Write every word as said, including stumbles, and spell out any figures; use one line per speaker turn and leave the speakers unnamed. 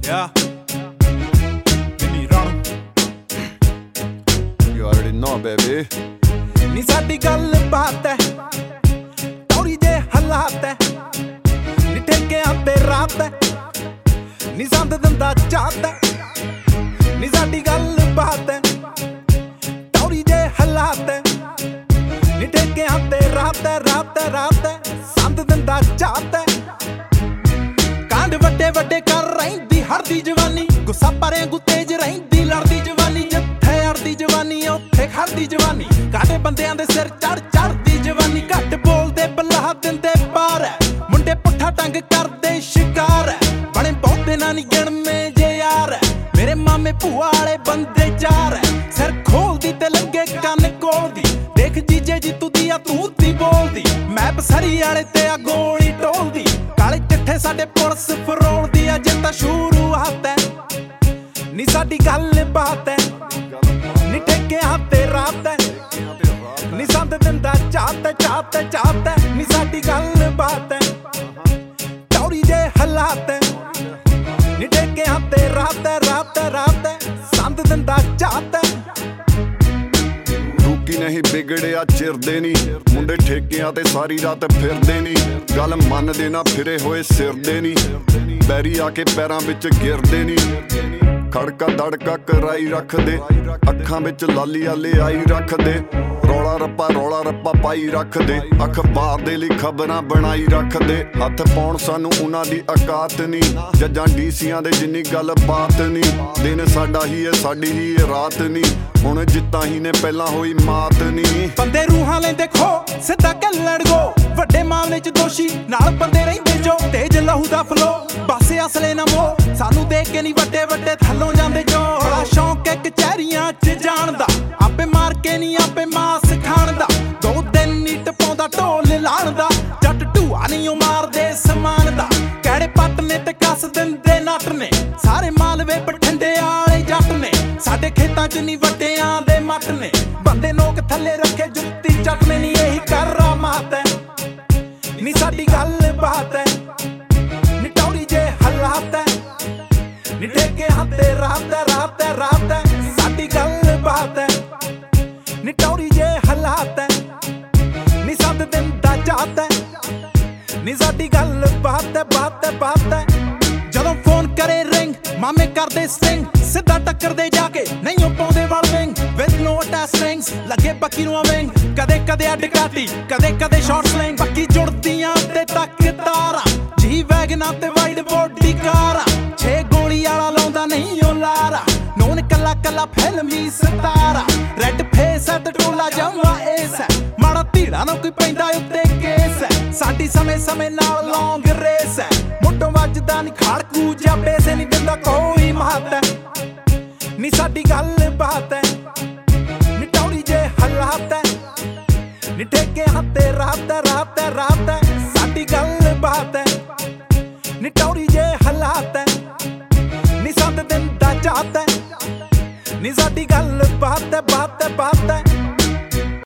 Yeah. Vinny Ron.
You already know, baby.
ਨੀ ਸਾਡੀ ਗੱਲ ਬਾਤ ਹੈ ਤੌੜੀ ਦੇ ਹਾਲਾਤ ਹੈ ਨੀ ਠੇਕਿਆਂ ਤੇ ਰਾਤ ਹੈ ਨੀ ਸੰਦ ਦਿੰਦਾ ਚਾਹਤ ਹੈ ਨੀ ਸਾਡੀ ਗੱਲ ਬਾਤ ਹੈ ਤੌੜੀ ਦੇ ਹਾਲਾਤ ਹੈ ਨੀ ਠੇਕਿਆਂ ਤੇ ਰਾਤ ਹੈ ਰਾਤ ਹੈ ਰਾਤ ਹੈ ਸੰਦ ਦਿੰਦਾ ਚਾਹਤ ਹੈ ਕਾਂਡ ਵੱਡੇ ਵੱਡੇ ਕਰ ਰਹਿੰਦੀ ਹਰਦੀ ਜਵਾਨੀ ਗੁੱਸਾ ਪਰੇ ਗੁੱਤੇਜ ਰਹਿੰਦੀ ਲੜਦੀ ਜਵਾਨੀ ਜਿੱਥੇ ਅੜਦੀ ਜਵਾਨੀ ਉੱਥੇ ਖੜਦੀ ਜਵਾਨੀ ਕਾਡੇ ਬੰਦਿਆਂ ਦੇ ਸਿਰ ਚੜ ਚੜਦੀ ਜਵਾਨੀ ਘੱਟ ਬੋਲਦੇ ਬਲਾਹ ਦਿੰਦੇ ਪਾਰ ਹੈ ਮੁੰਡੇ ਪੁੱਠਾ ਟੰਗ ਕਰਦੇ ਸ਼ਿਕਾਰ ਹੈ ਬਣੇ ਬਹੁਤੇ ਨਾ ਨਹੀਂ ਗਿਣਵੇਂ ਜੇ ਯਾਰ ਹੈ ਮੇਰੇ ਮਾਮੇ ਭੂਆ ਵਾਲੇ ਬੰਦੇ ਚਾਰ ਹੈ ਸਿਰ ਖੋਲਦੀ ਤੇ ਲੱਗੇ ਕੰਨ ਕੋਲਦੀ ਦੇਖ ਜੀਜੇ ਜੀ ਤੂੰ ਦੀ ਆ ਤੂੰ ਦੀ ਬੋਲਦੀ ਮੈਂ ਬਸਰੀ ਵਾਲੇ ਤੇ ਆ ਗੋਲੀ ਟੋਲਦੀ ਕਾਲੇ ਚਿੱਠੇ ਸਾਡੇ ਪੁਲਿਸ ਫਰੋਲਦੀ ਆ ਜੇ ਤਾਂ ਸ਼ੁਰੂਆਤ ਹੈ ਨੀ ਸਾਡੀ ਗੱਲ ਬਾਤ ਹੈ ਨੀ ਠੇਕਿਆਂ ਤੇ ਰਾਤ ਹੈ ਨੀ ਸੰਦ ਦਿੰਦਾ ਚਾਹਤ ਚਾਹਤ ਚਾਹਤ ਨੀ ਸਾਡੀ ਗੱਲ ਬਾਤ ਹੈ ਤੌੜੀ ਦੇ ਹਾਲਾਤ ਹੈ ਨੀ ਠੇਕਿਆਂ ਤੇ ਰਾਤ ਹੈ ਰਾਤ ਹੈ ਰਾਤ ਹੈ ਸੰਦ ਦਿੰਦਾ ਚਾਹਤ
ਰੂਕੀ ਨਹੀਂ ਵਿਗੜਿਆ ਚਿਰਦੇ ਨੀ ਮੁੰਡੇ ਠੇਕਿਆਂ ਤੇ ਸਾਰੀ ਰਾਤ ਫਿਰਦੇ ਨੀ ਗੱਲ ਮੰਨਦੇ ਨਾ ਫਿਰੇ ਹੋਏ ਸਿਰਦੇ ਨੀ ਪੈਰੀ ਆ ਕੇ ਪੈਰਾਂ ਵਿੱਚ ਗਿਰਦੇ ਨੀ ਖੜਕਾ ਦੜਕਾ ਕਰਾਈ ਰੱਖਦੇ ਅੱਖਾਂ ਵਿੱਚ ਲਾਲੀ ਆਲੇ ਆਈ ਰੱਖਦੇ ਰੌਲਾ ਰੱਪਾ ਰੌਲਾ ਰੱਪਾ ਪਾਈ ਰੱਖਦੇ ਅਖਬਾਰ ਦੇ ਲਈ ਖਬਰਾਂ ਬਣਾਈ ਰੱਖਦੇ ਹੱਥ ਪਾਉਣ ਸਾਨੂੰ ਉਹਨਾਂ ਦੀ ਔਕਾਤ ਨਹੀਂ ਜੱਜਾਂ ਡੀਸੀਆਂ ਦੇ ਜਿੰਨੀ ਗੱਲ ਬਾਤ ਨਹੀਂ ਦਿਨ ਸਾਡਾ ਹੀ ਹੈ ਸਾਡੀ ਹੀ ਇਹ ਰਾਤ ਨਹੀਂ ਹੁਣ ਜਿੱਤਾਂ ਹੀ ਨੇ ਪਹਿਲਾਂ ਹੋਈ ਮਾਤ ਨਹੀਂ
ਬੰਦੇ ਰੂਹਾਂ ਲੈਂਦੇ ਖੋ ਸਿੱਧਾ ਕੱਲੜ ਗੋ ਵੱਡੇ ਮਾਮਲੇ ਚ ਦੋਸ਼ੀ ਨਾਲ ਬੰਦੇ ਰਹਿੰਦੇ ਜੋ ਤੇਜ ਲਹੂ ਦਾ ਫਲੋ ਬਸ ਅਸਲੇ ਨਾ ਮੋ ਸਾਨੂੰ ਦੇਖ ਕੇ ਨਹੀਂ ਵੱਡੇ ਵੱਡੇ ਥੱਲੋਂ ਜਾਂਦੇ ਜੋ ਬੜਾ ਸ਼ੌਂਕ ਹੈ ਕਚਹਿਰੀਆਂ ਚ ਜਾਣ ਦਾ ਆਪੇ ਮਾਰ ਕੇ ਨਹੀਂ ਆਪੇ ਮਾਸ ਖਾਣ ਦਾ ਦੋ ਦਿਨ ਨੀ ਟਪਾਉਂਦਾ ਢੋਲ ਲਾਣ ਦਾ ਜੱਟ ਢੂਆ ਨਹੀਂ ਮਾਰਦੇ ਸਮਾਨ ਦਾ ਕਿਹੜੇ ਪੱਟ ਨੇ ਤੇ ਕੱਸ ਦਿੰਦੇ ਨੱਟ ਨੇ ਸਾਰੇ ਮਾਲਵੇ ਬਠਿੰਡੇ ਵਾਲੇ ਜੱਟ ਨੇ ਸਾਡੇ ਖੇਤਾਂ ਚ ਨਹੀਂ ਵੱਡਿਆਂ ਦੇ ਮੱਟ ਨੇ ਬੰਦੇ ਲੋਕ ਥੱਲੇ ਰੱਖੇ ਜੁੱਤੀ ਚੱਟ ਨੇ ਨੀ ਇਹੀ ਕਰਾਮਾਤ ਹੈ ਨੀ ਸਾਡੀ ਗੱਲ ਬਾਤ ਹੈ ਨੀ ਟੌੜੀ ਜੇ ਹਾਲਾਤ ਹੈ ਨੀ ਠੇਕਿਆਂ ਤੇ ਰਾਤ ਹੈ ਰਾਤ ਹੈ ਰਾਤ ਹੈ ਸਾਡੀ ਗੱਲ ਬਾਤ ਹੈ ਨੀ ਟੌੜੀ ਜੇ ਹਾਲਾਤ ਹੈ ਨੀ ਸੰਦ ਦਿੰਦਾ ਚਾਹਤ ਹੈ ਨੀ ਸਾਡੀ ਗੱਲ ਬਾਤ ਹੈ ਬਾਤ ਹੈ ਬਾਤ ਹੈ ਜਦੋਂ ਫੋਨ ਕਰੇ ਰਿੰਗ ਮਾਮੇ ਕਰਦੇ ਸਟਿੰਗ ਸਿੱਧਾ ਟੱਕਰਦੇ ਜਾ ਕੇ ਨਹੀਂ ਉਹ ਪਾਉਂਦੇ ਵਲ ਵਿੰਗ ਵਿਦ ਨੋ ਅਟੈਚ ਸਟ੍ਰਿੰਗਸ ਲੱਗੇ ਬੱਕੀ ਨੂੰ ਵਿੰਗ ਕਦੇ ਕਦੇ ਅੱਡ ਕਾਟੀ ਕਦੇ ਕਦੇ ਸ਼ਾਰਟ ਸਲਿੰਗ ਬੱਕੀ ਜੁੜਦੀਆਂ ਤੇ ਤੱਕ ਤਾਰਾਂ ਜੀ ਵੈਗਨਾਂ ਤੇ ਵਾਈਡ ਬੋਡੀ ਕਾਰਾਂ ਛੇ ਗੋਲੀ ਵਾਲਾ ਲਾਉਂਦਾ ਨਹੀਂ ਉਹ ਲਾਰਾ ਨੋਨ ਕੱਲਾ ਕੱਲਾ ਫਿਲਮੀ ਸਤਾਰਾ ਰੈੱਡ ਫੇਸ ਤੇ ਟੋਲਾ ਜਮਾ ਏਸ ਮਾੜਾ ਧੀੜਾ ਨਾ ਕੋਈ ਪੈਂਦਾ ਉੱਤੇ ਕੇਸ ਸਾਡੀ ਸਮੇਂ ਸਮੇਂ ਨਾਲ ਲੌਂਗ ਰੇਸ ਹੈ ਮੁੱਢੋਂ ਵੱਜਦਾ ਨਹੀਂ ਖੜਕੂ ਜਾਂ ਬੇਸੇ ਨਹੀਂ ਦਿੰਦਾ ਕੋਈ ਮਹੱਤ ਨੀ ਸਾਡੀ ਗੱਲ ਬਾਤ ਹੈ